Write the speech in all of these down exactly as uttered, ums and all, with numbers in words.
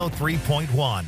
three point one.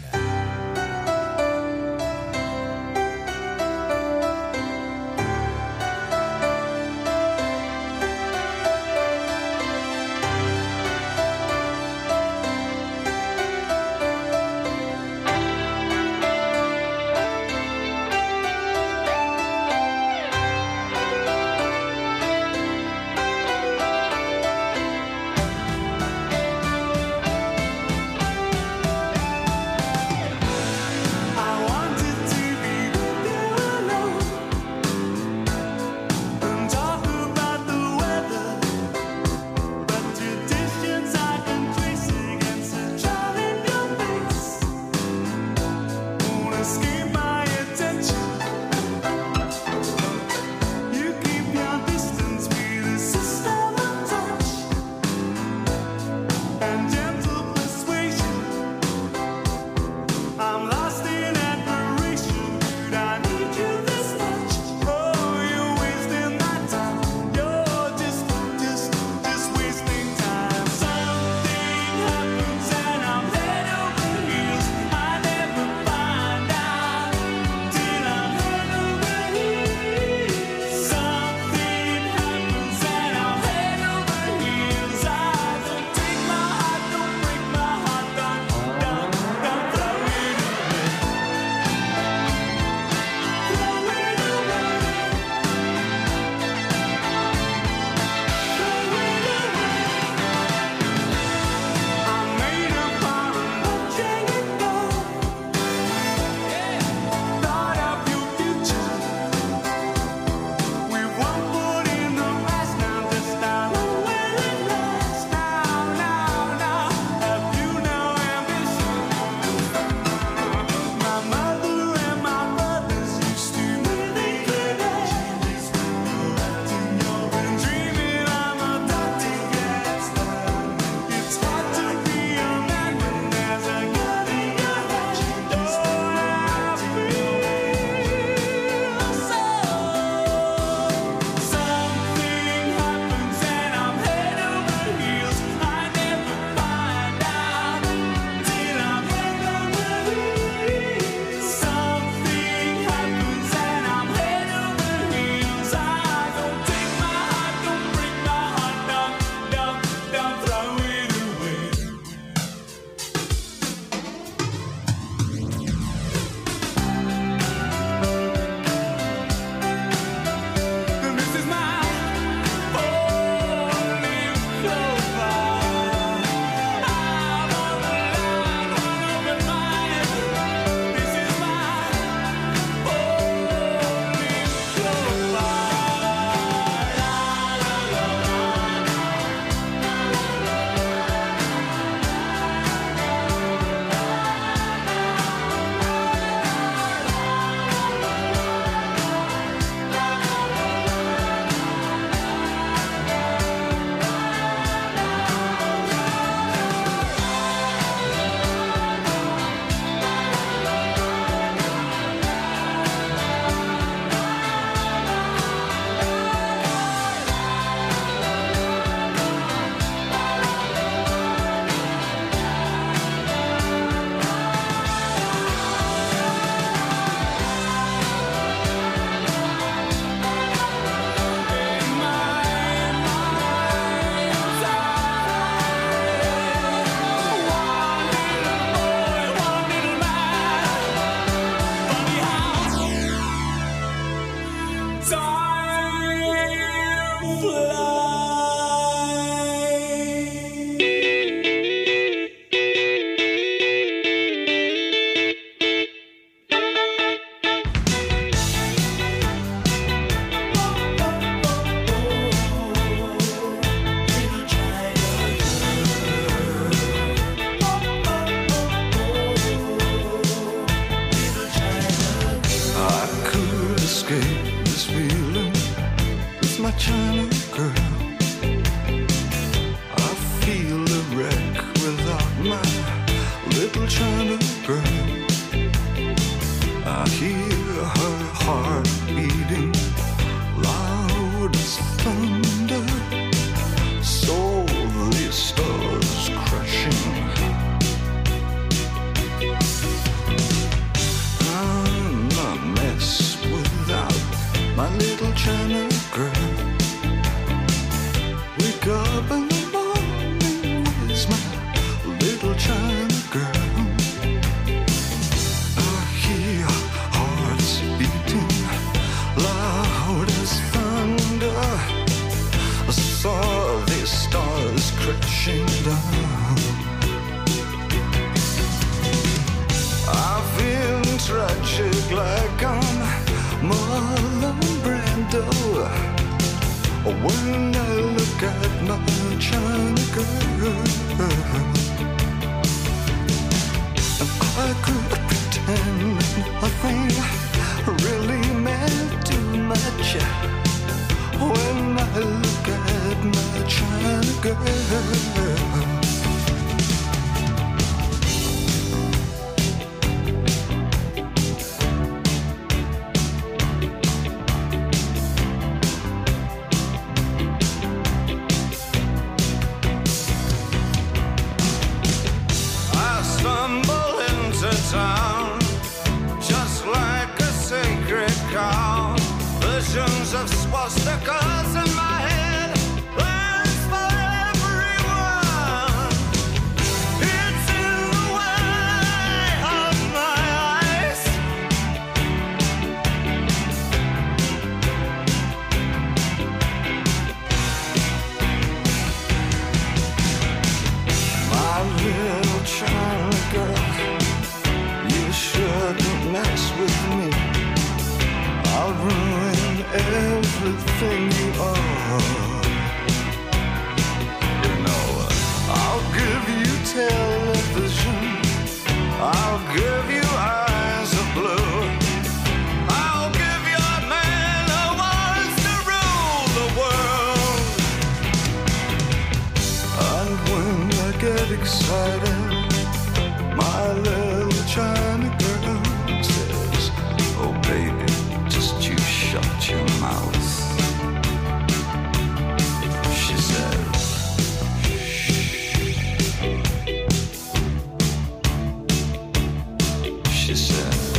when I look at my China girl. I could pretend nothing really meant too much when I look at my China girl. Town, just like a sacred cow. Visions of swastikas in my head, plans for everyone. It's in the way of my eyes. My little China girl, shouldn't mess with me. I'll ruin everything you are. You know, I'll give you television, I'll give you eyes of blue, I'll give you a man who wants to rule the world. And when I get excited, my little China girl says, oh baby, just you shut your mouth. She says, she says,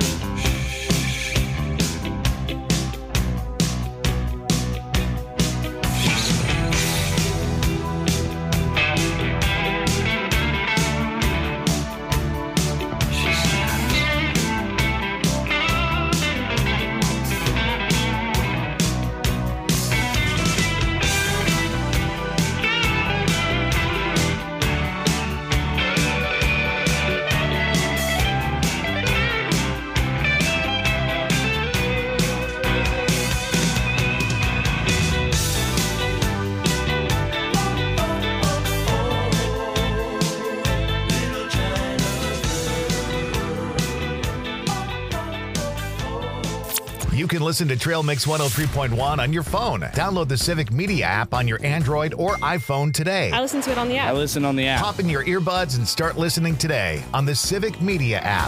You can listen to Trail Mix one oh three point one on your phone. Download the Civic Media app on your Android or iPhone today. I listen to it on the app. I listen on the app. Pop in your earbuds and start listening today on the Civic Media app.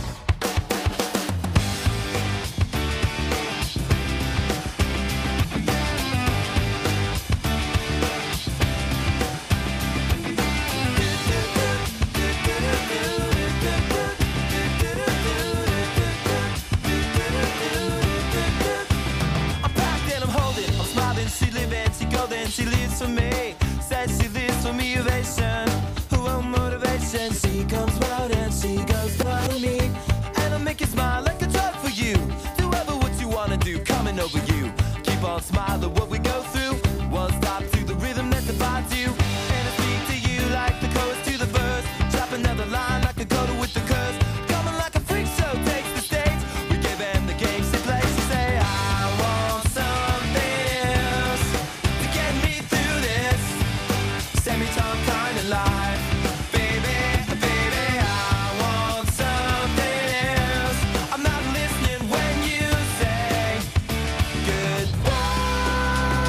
She lives for me, says she lives for me, ovation. Who won't motivation? She comes round and she goes for me. And I'll make you smile like a drug for you. Do ever what you wanna do, coming over you. Keep on smiling what we go through. One stop to the rhythm that defines you. And I speak to you like the chorus to the verse. Drop another line like a coda with the curse. Coming like a freak show takes the stage. We give them the game she plays. She say, I want something else to get me through this semi-time kind of life. Baby, baby, I want something else. I'm not listening when you say goodbye.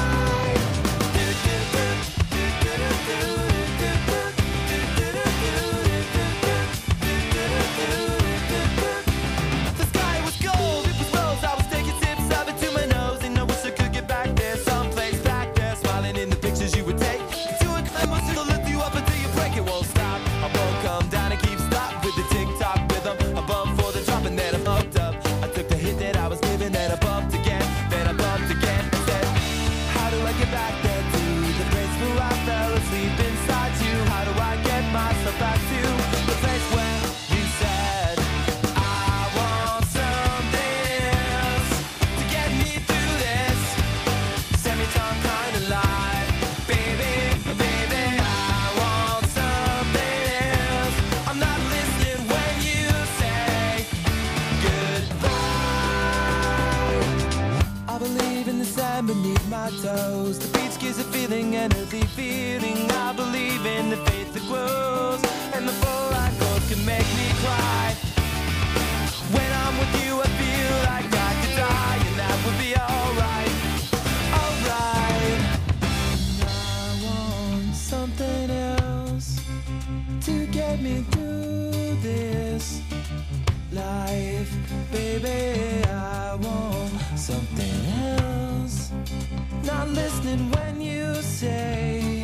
baby, I want something else. Not listening when you say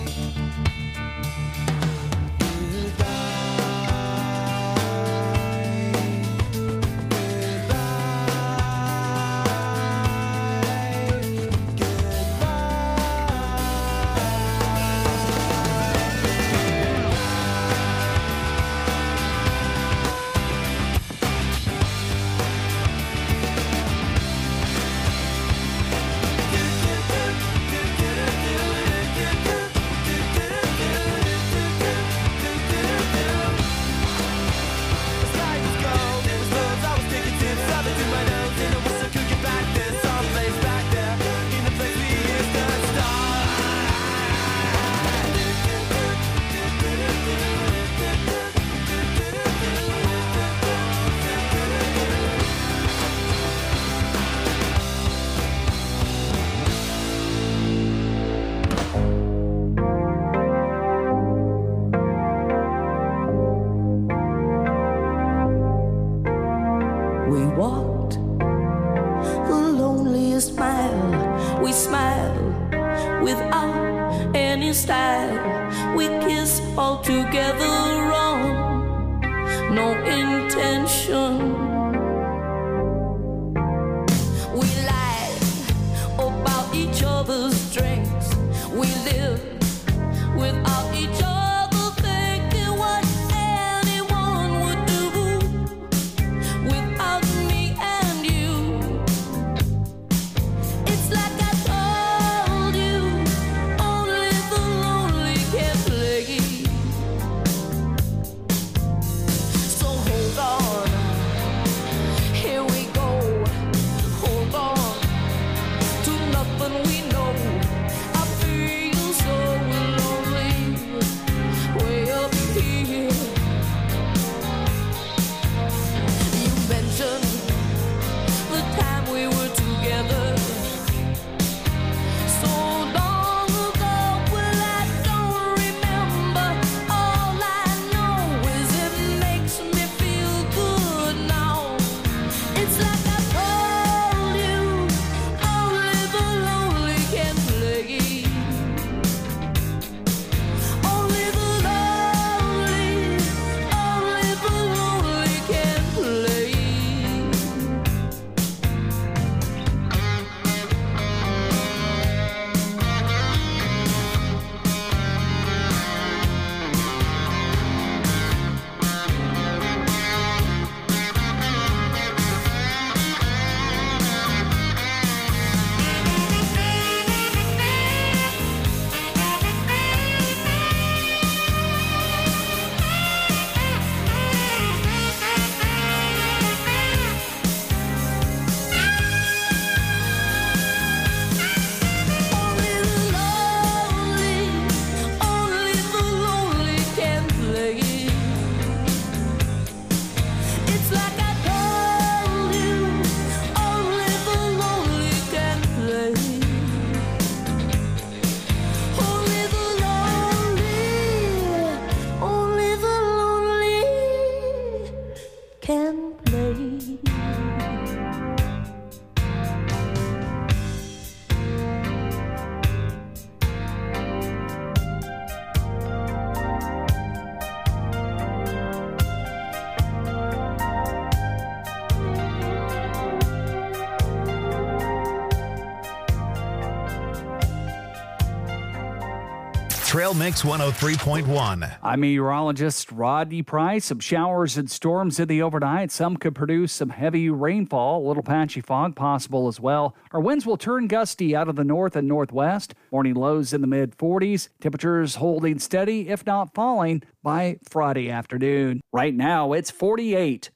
Trail Mix one oh three point one. I'm meteorologist Rodney Price. Some showers and storms in the overnight. Some could produce some heavy rainfall, a little patchy fog possible as well. Our winds will turn gusty out of the north and northwest. Morning lows in the mid forties. Temperatures holding steady, if not falling, by Friday afternoon. Right now, it's forty-eight.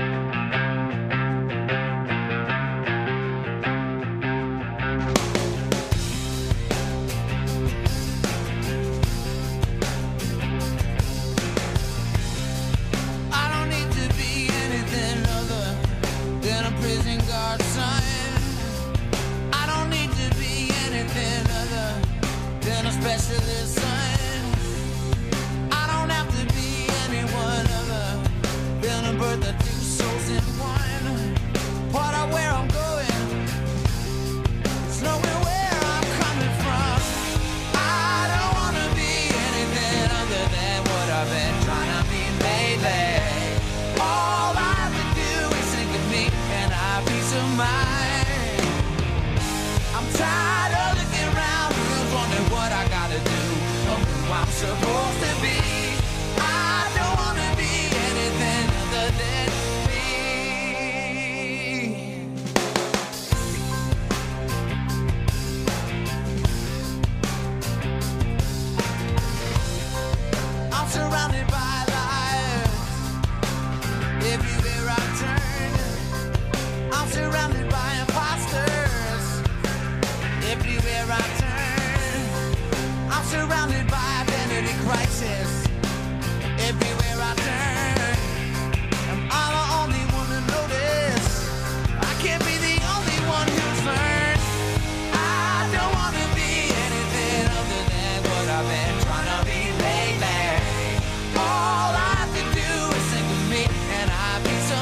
Specialist sign. I don't have to be anyone other than a bird that two souls in one.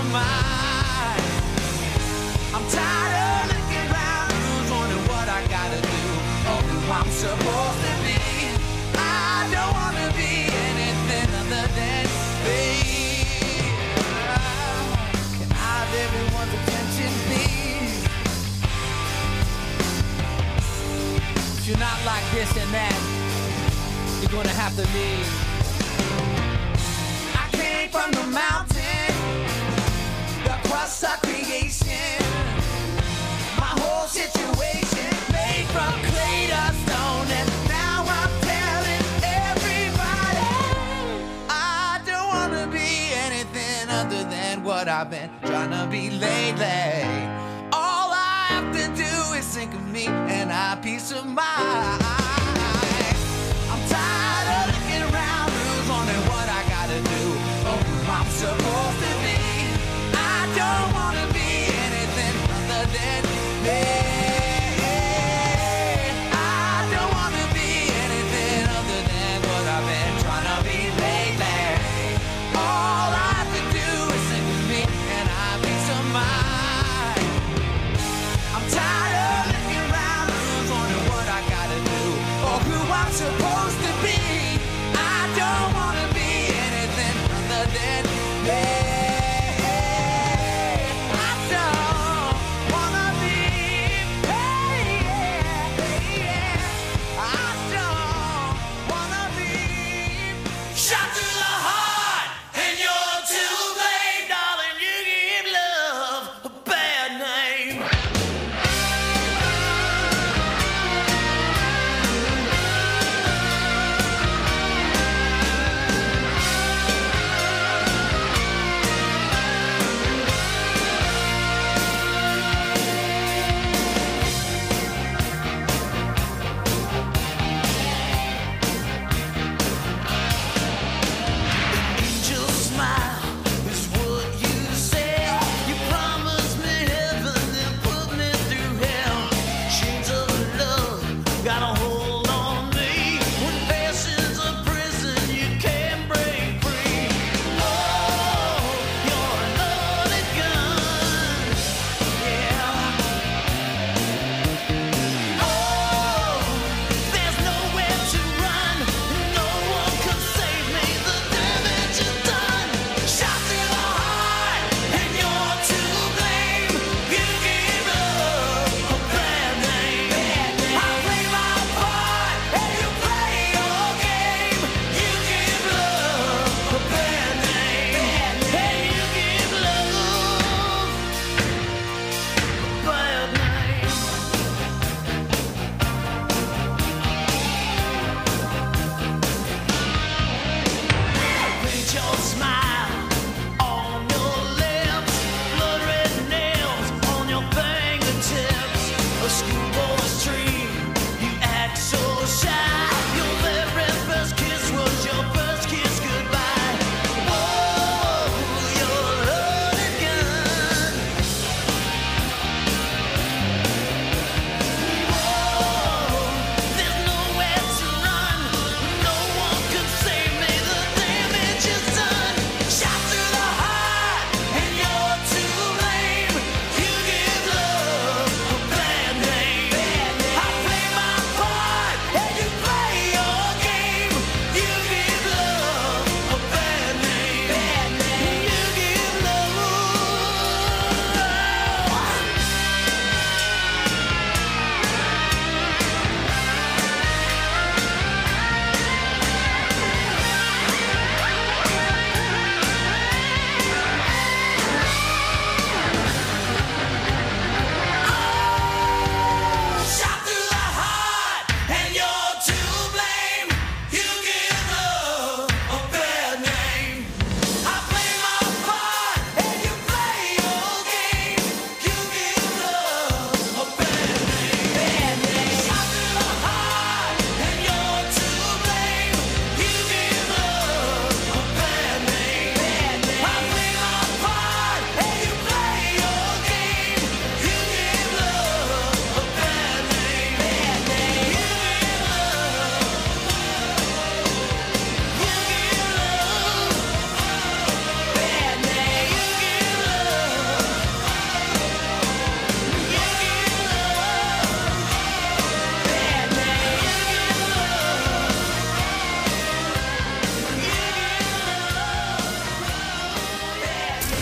of mind. I'm tired of looking around, who's wondering what I gotta do, or who I'm supposed to be. I don't wanna be anything other than me. Can I have everyone's attention, please? If you're not like this and that, you're gonna have to leave. I came from the mountain, the crust of creation. My whole situation made from clay to stone, and now I'm telling everybody I don't wanna be anything other than what I've been trying to be lately. All I have to do is think of me and I peace of mind. I'm tired of looking around, who's wondering what I gotta do, or who I'm supposed to be. I don't wanna be anything other than me. I don't wanna be anything other than what I've been trying to be lately. All I have to do is think of me and I peace of mind. I'm tired of looking around, who's wondering what I gotta do,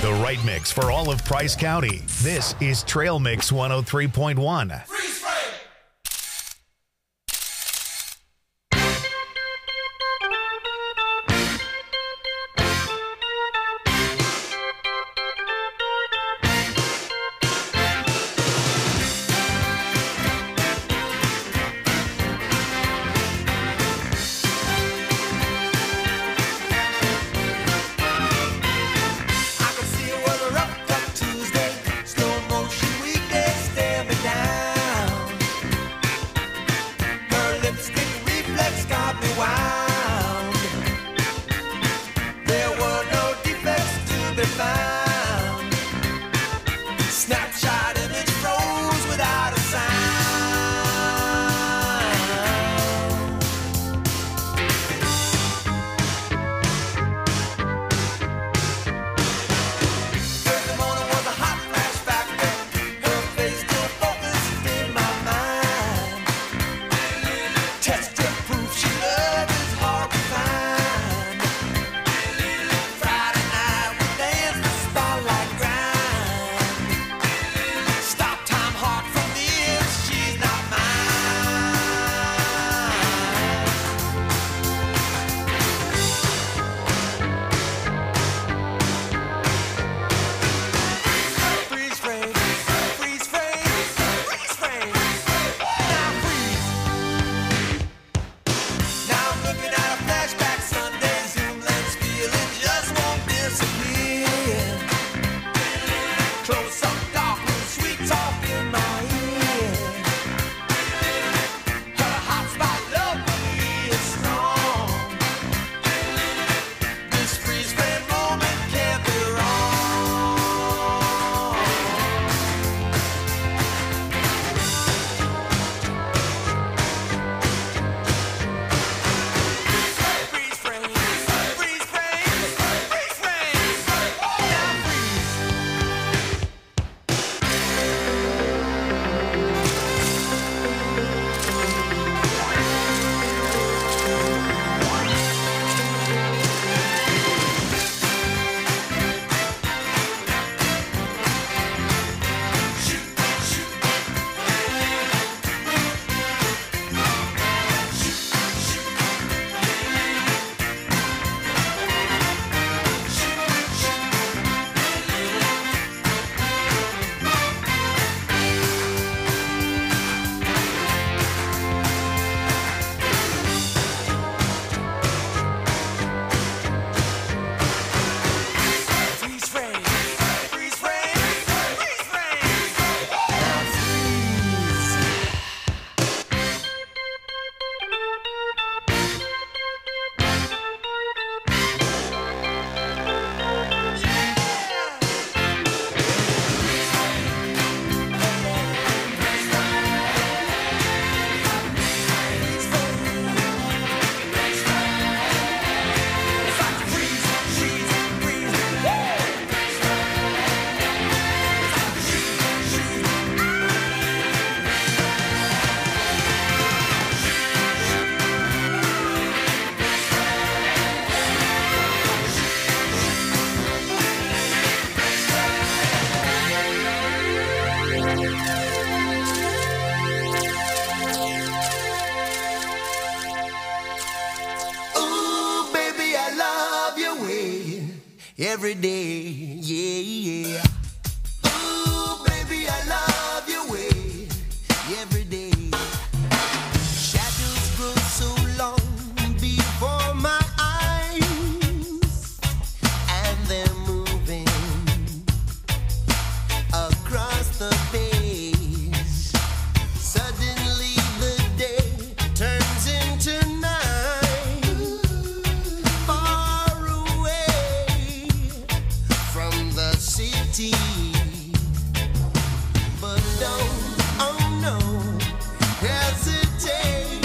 The right mix for all of Price County. This is Trail Mix one oh three point one. Freeze frame! Every day, yeah, yeah. Ooh, baby, I love your way. Every day. Shadows grow so long before my eyes, and they're moving across the page. Suddenly the day turns into night. Far away from the city. But don't, oh no, hesitate,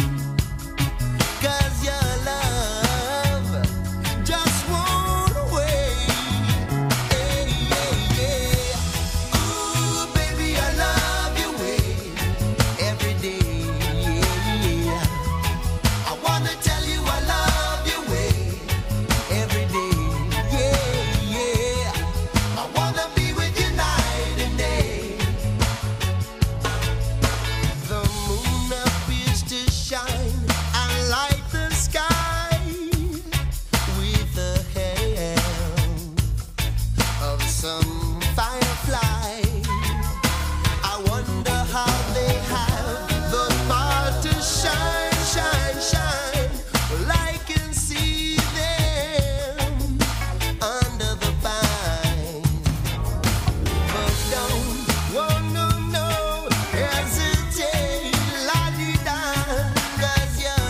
'cause your love just won't wait. Hey, yeah, yeah. Ooh, baby, I love your way every day. Yeah. I wanna tell you I love your way every day. Yeah, yeah. some firefly. I wonder how they have the power to shine, shine, shine. Well, I can see them under the pine. But don't, oh no, no, hesitate, la-di-da, 'cause your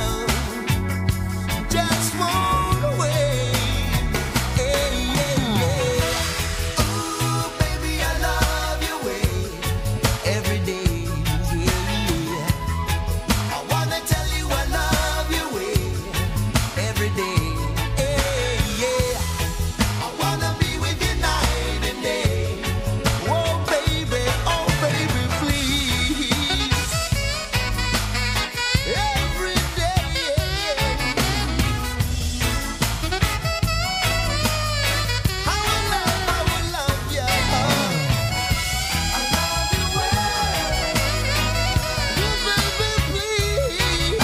love just won't away. Hey, yeah, yeah. Ooh, baby, I love your way every day. Yeah, yeah. I wanna tell you I love your way every day. Hey, yeah. I wanna be with you night and day. Oh, baby, oh, baby, please. Every day. I will love, I will love you. I love you well. Oh, baby, please.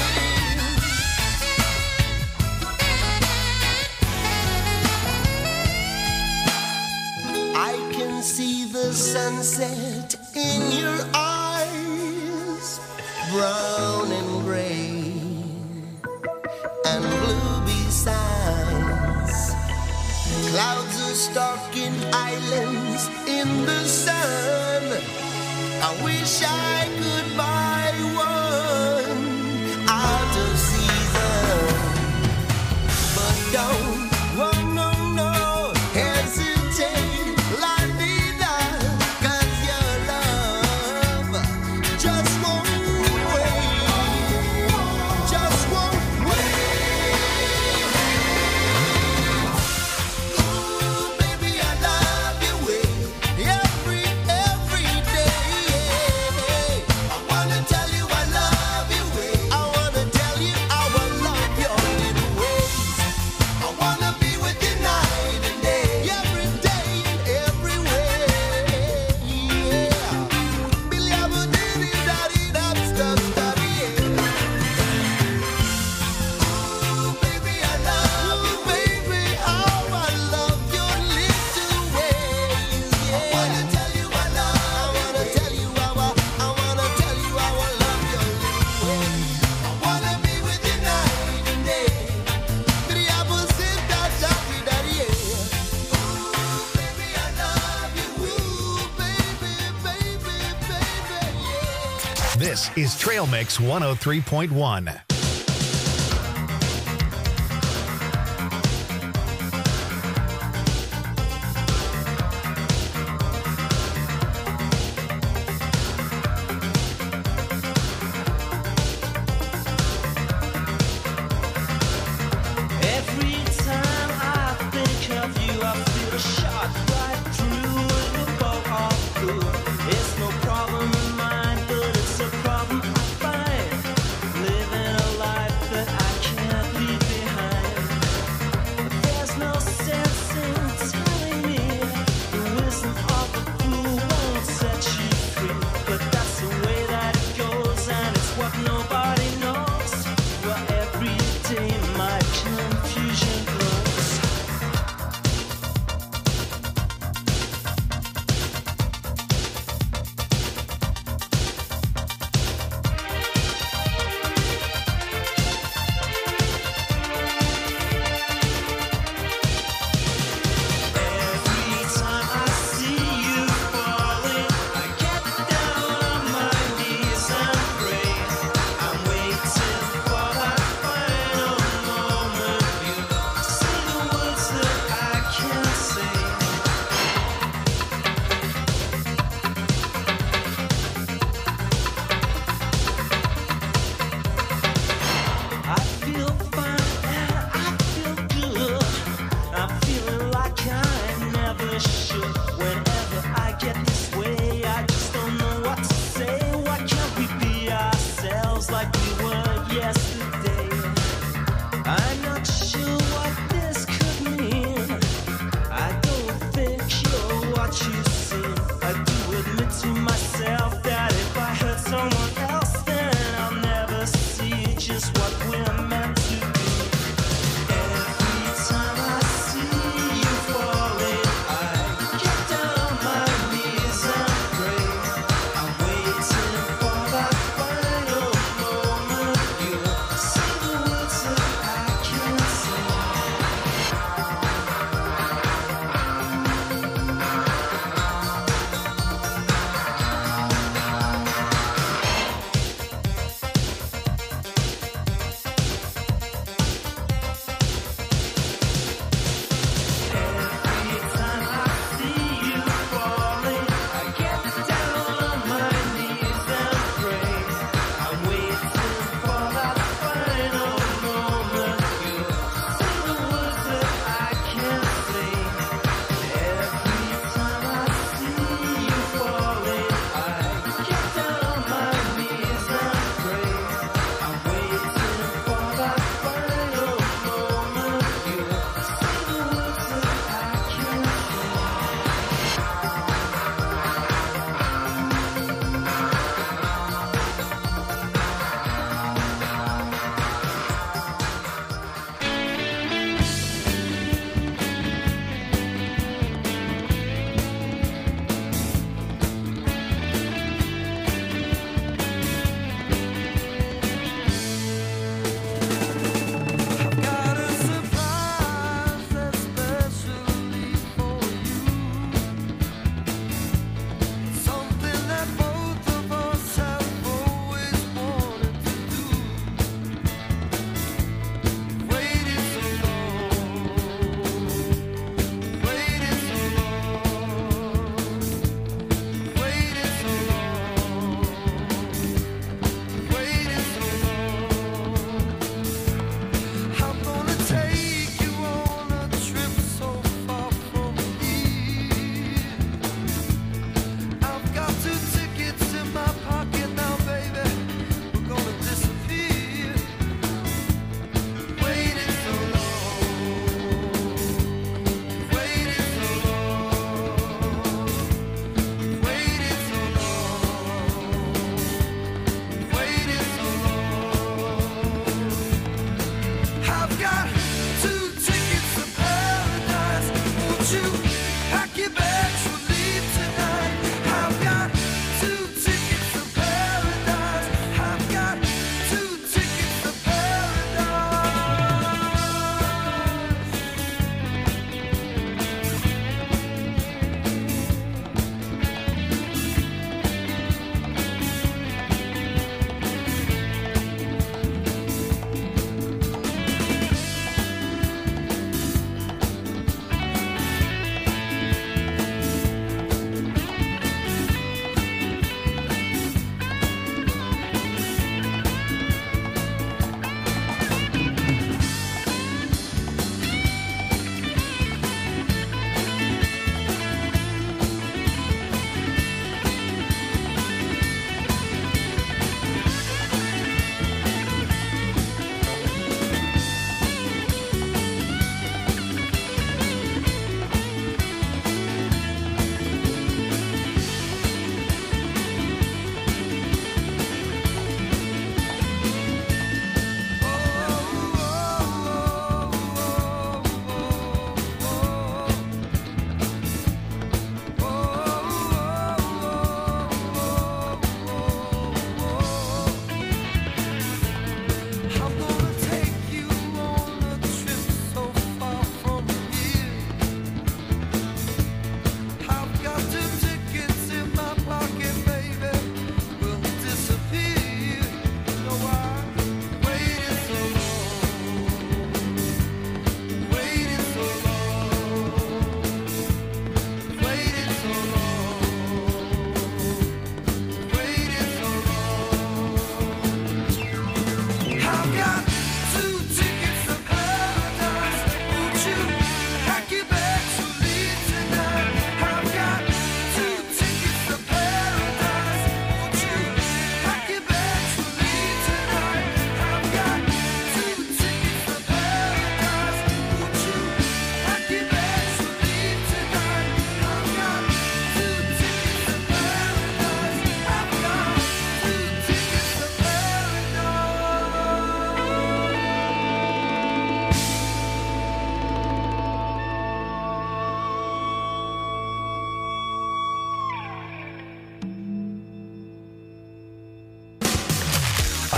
I can see the sunset in your eyes, brown and gray and blue besides. Clouds are stalking islands in the sun. I wish I could buy one out of season. But don't, oh no, no, hesitate, la-di-da, 'cause your love just won't wait, just won't wait. Ooh, baby, I love your way every, every day. I wanna tell you I love your way. I wanna tell you I will love your little ways. I wanna be with you night and day, every day and everywhere. Yeah. Billy, I will do it, daddy, that's the study. Ooh, baby, I love you, baby. Oh, I love your little ways. Yeah. I wanna tell you I love. I wanna tell you I will. I wanna tell you I will love your little ways. I wanna be with you night and day. Billy, I will sit down, daddy, daddy. Yeah. Ooh, baby, I love you. Ooh, baby, baby, baby, yeah. This is Trail Mix one oh three point one. Every time I think of you, I feel a shot right through the bow of good. It's no problem of mine, but it's a problem I find living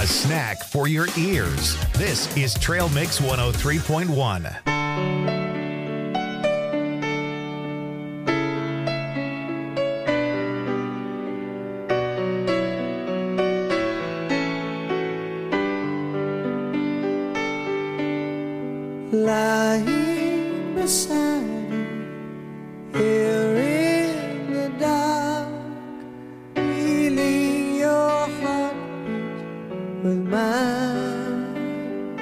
a snack for your ears. This is Trail Mix one oh three point one. Lying beside you, here in the dark, feeling your heartbeat with mine.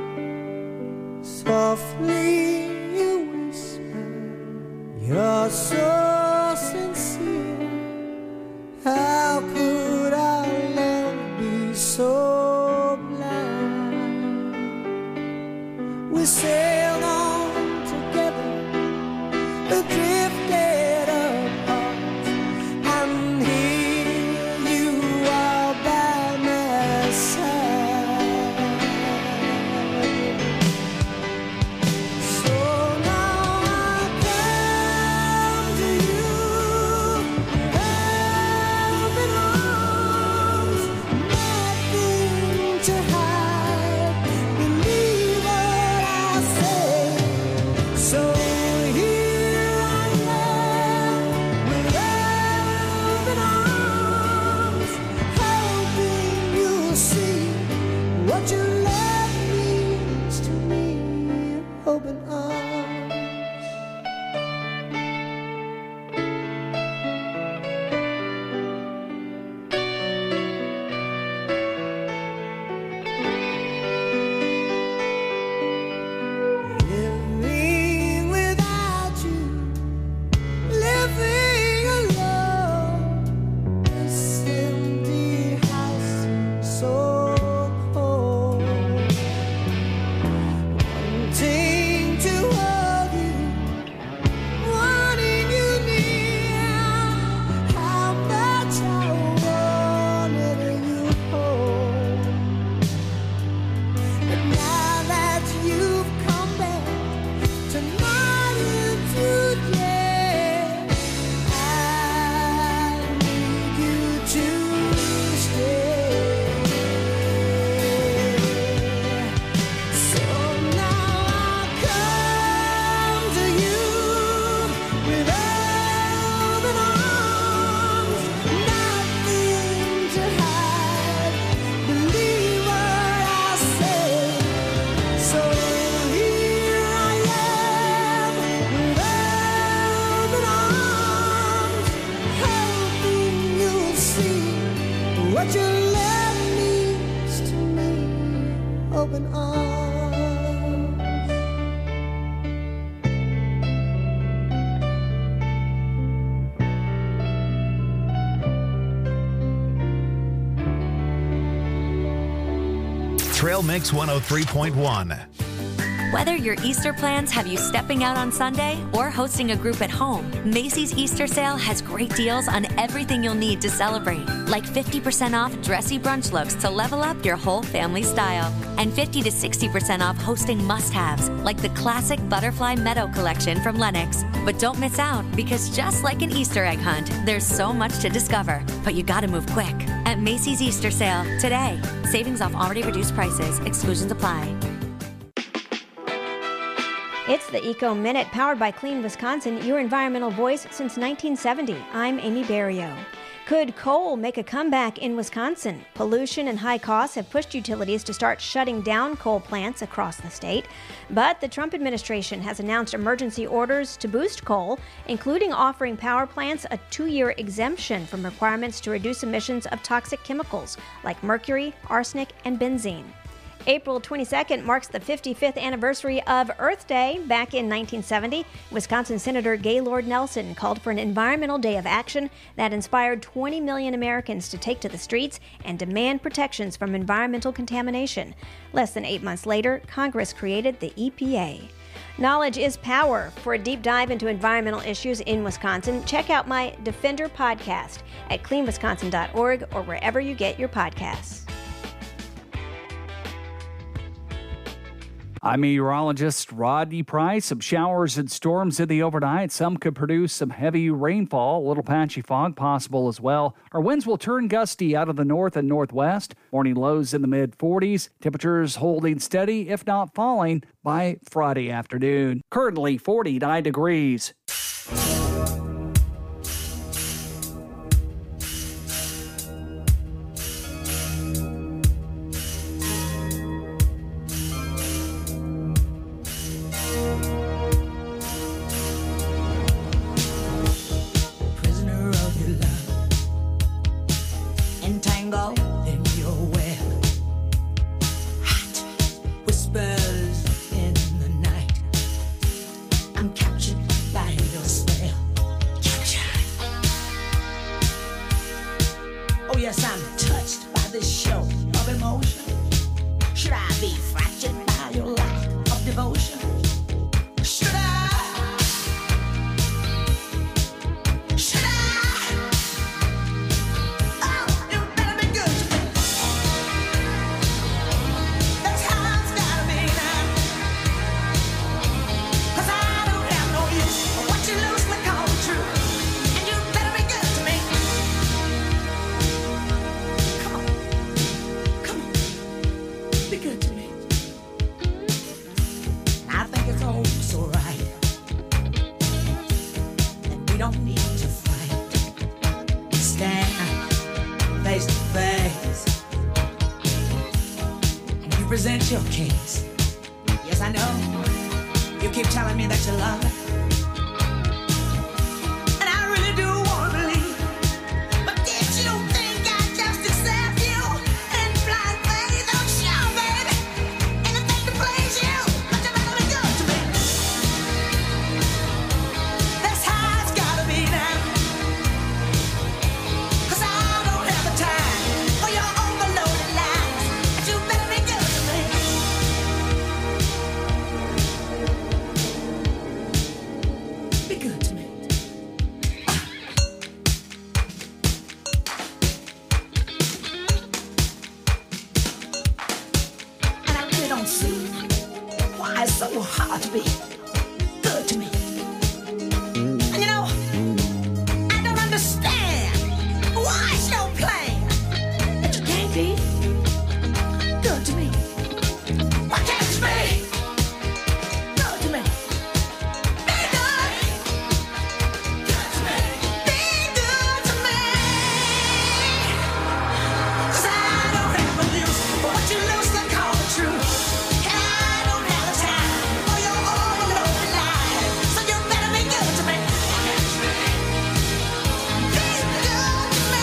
Softly you whisper, you're so sincere. How could our love be so blind? We sailed on together, drifted apart, and here you are by my side. So now I come to you, open arms, nothing to hide. Believe what I say. So here I am with open arms, hoping you'll see what your love means to me. Open arms. Living without you, living alone, this empty house seems so cold. Wanting to hold you, wanting you near, how much I wanted you home. But now that you've come back tonight and today, I need you to stay. So now I come to you with open arms, nothing to hide. Believe what I say. So here I am with open arms, hoping you'll see what your love means to me. Open arms. Trail Mix one oh three point one. Whether your Easter plans have you stepping out on Sunday or hosting a group at home, Macy's Easter sale has great deals on everything you'll need to celebrate, like fifty percent off dressy brunch looks to level up your whole family style, and fifty to sixty percent off hosting must-haves, like the classic Butterfly Meadow collection from Lennox. But don't miss out, because just like an Easter egg hunt, there's so much to discover, but you gotta move quick. At Macy's Easter sale today. Savings off already reduced prices. Exclusions apply. It's the Eco Minute, powered by Clean Wisconsin, your environmental voice since nineteen seventy. I'm Amy Barrio. Could coal make a comeback in Wisconsin? Pollution and high costs have pushed utilities to start shutting down coal plants across the state. But the Trump administration has announced emergency orders to boost coal, including offering power plants a two-year exemption from requirements to reduce emissions of toxic chemicals like mercury, arsenic, and benzene. April twenty-second marks the fifty-fifth anniversary of Earth Day. Back in nineteen seventy, Wisconsin Senator Gaylord Nelson called for an environmental day of action that inspired twenty million Americans to take to the streets and demand protections from environmental contamination. Less than eight months later, Congress created the E P A. Knowledge is power. For a deep dive into environmental issues in Wisconsin, check out my Defender podcast at clean wisconsin dot org or wherever you get your podcasts. I'm meteorologist Rodney Price. Some showers and storms in the overnight. Some could produce some heavy rainfall, a little patchy fog possible as well. Our winds will turn gusty out of the north and northwest. Morning lows in the mid forties. Temperatures holding steady, if not falling, by Friday afternoon. Currently forty-nine degrees. Present your case. Yes, I know. You keep telling me that you love it. And I really do want to believe. But did you think I'd just accept you and blind faith? Oh, sure, baby. Anything to please you. But you better be good to me. That's how it's gotta be now. 'Cause I don't have the time for your overloaded lies. And you better be good to me. Be good to me. And I really don't see why it's so hard to be good to me. And you know, I don't understand why it's so plain that you can't be good to me. Why can't you be good to me? Be good. Good to me. Be good to me. 'Cause I don't have a use for what you loosely call the truth. And I don't have the time for your overloaded lies. So you better be good to me. Be good to me.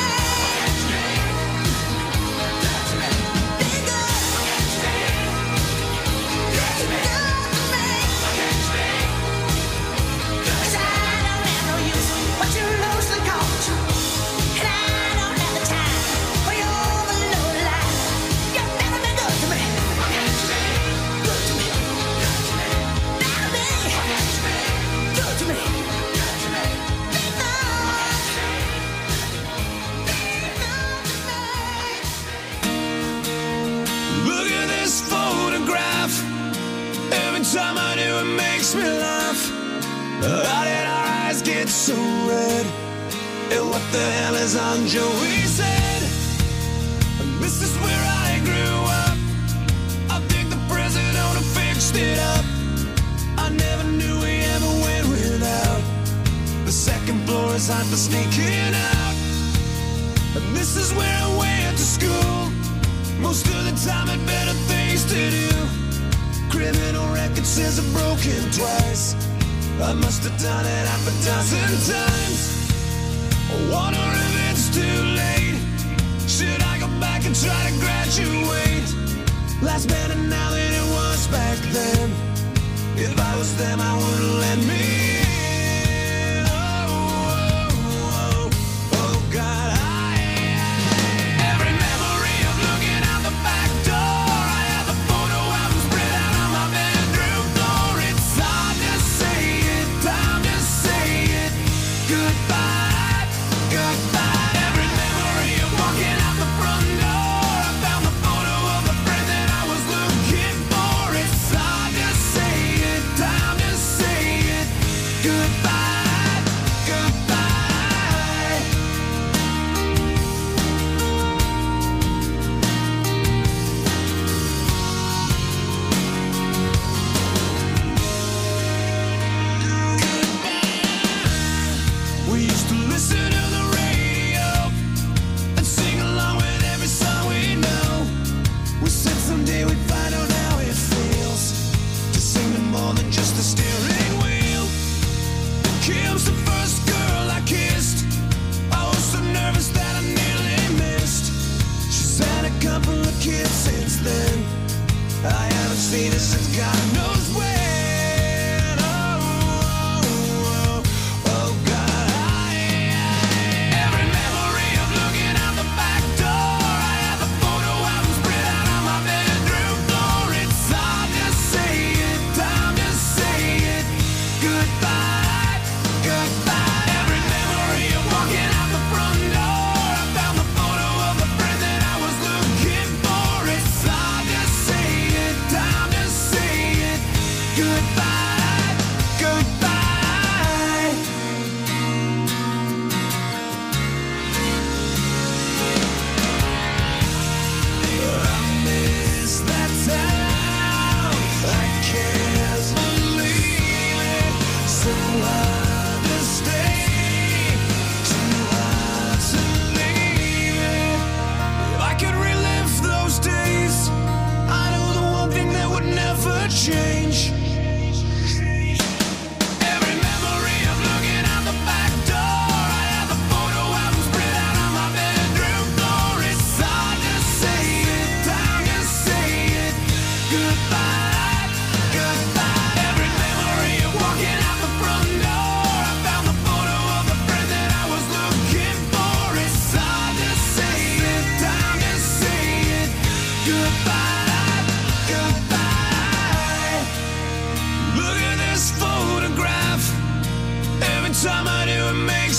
Be good. Look at this photograph. Every time I do, it makes me laugh. How did our eyes get so red? And what the hell is on Joey's head? This is where I grew up. I think the president fixed it up. I never knew we ever went without. The second floor is hot for sneaking out. And this is where I went to school. Most of the time had better things to do. Criminal record says I've broken twice. I must have done it half a dozen times. I wonder if it's too late. Should I go back and try to graduate? Life's better now than it was back then. If I was them, I wouldn't let me in. Oh, oh, oh, oh, God, I every memory of looking out the back door. I have the photo album spread out on my bedroom floor. It's hard to say it, time to say it. Goodbye, goodbye. Every memory of walking out the front door. I found the photo of the friend that I was looking for. It's hard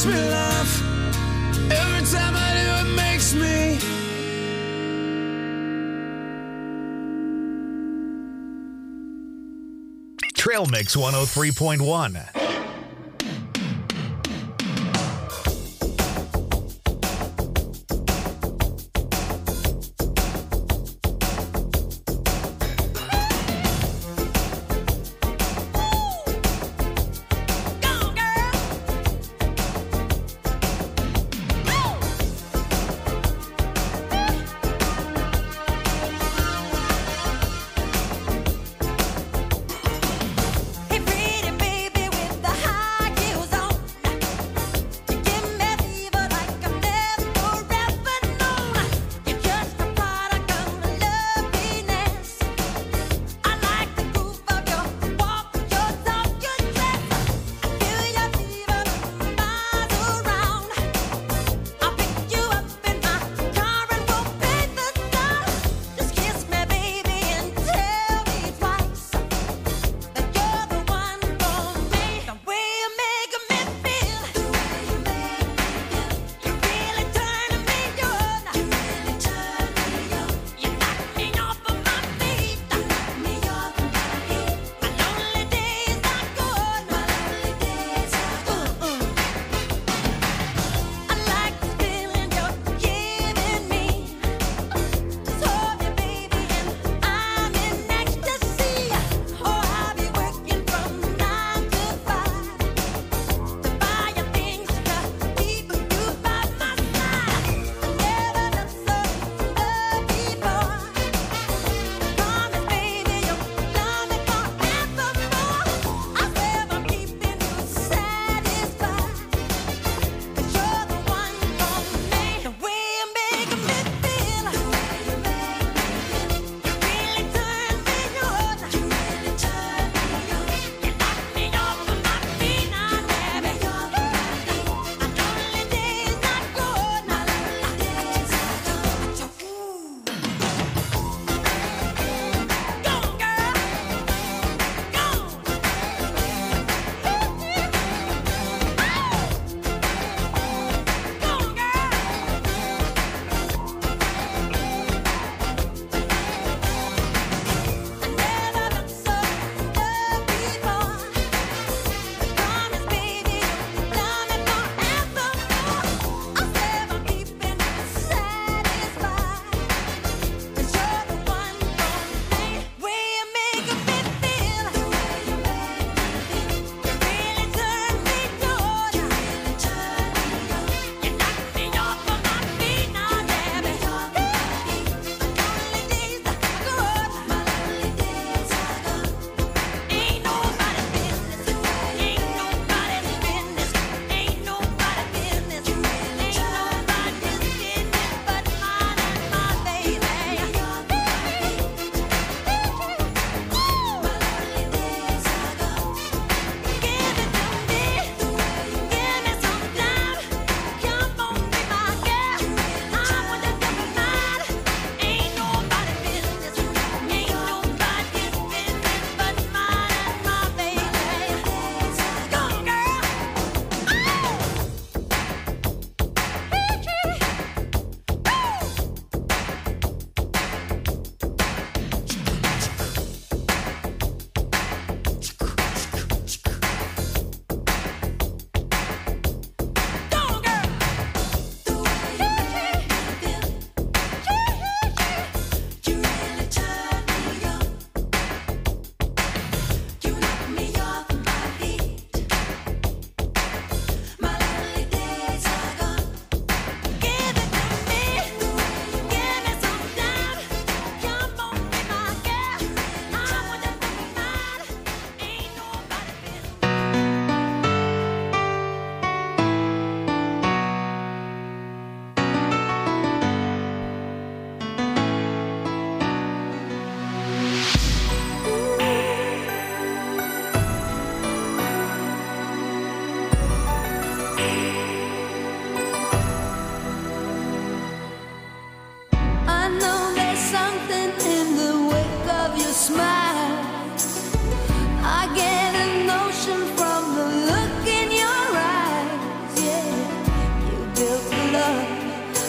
me laugh. Every time I do, it makes me. Trail Mix one oh three point one. Hey, pretty baby with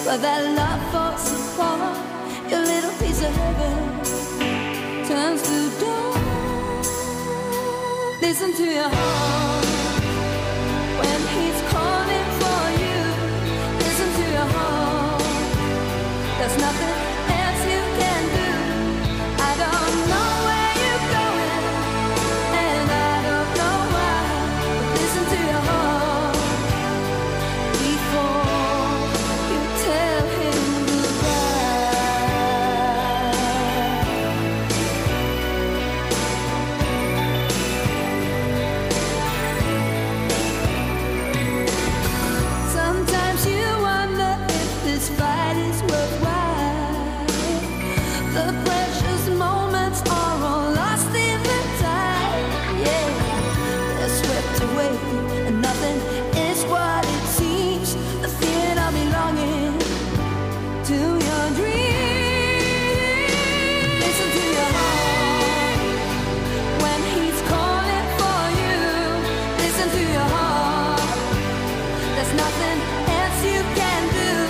but that love falls apart. Your little piece of heaven turns to dawn. Listen to your heart when he's calling for you. Listen to your heart. There's nothing else you can do. I don't know where you're going, and I don't know why. But listen to your heart before you tell him goodbye. Sometimes you wonder if this fight is worthwhile. The precious moments are all lost in the tide. Yeah, they're swept away, and nothing is what it seems. The feeling of belonging to your dreams. Listen to your heart when he's calling for you. Listen to your heart. There's nothing else you can do.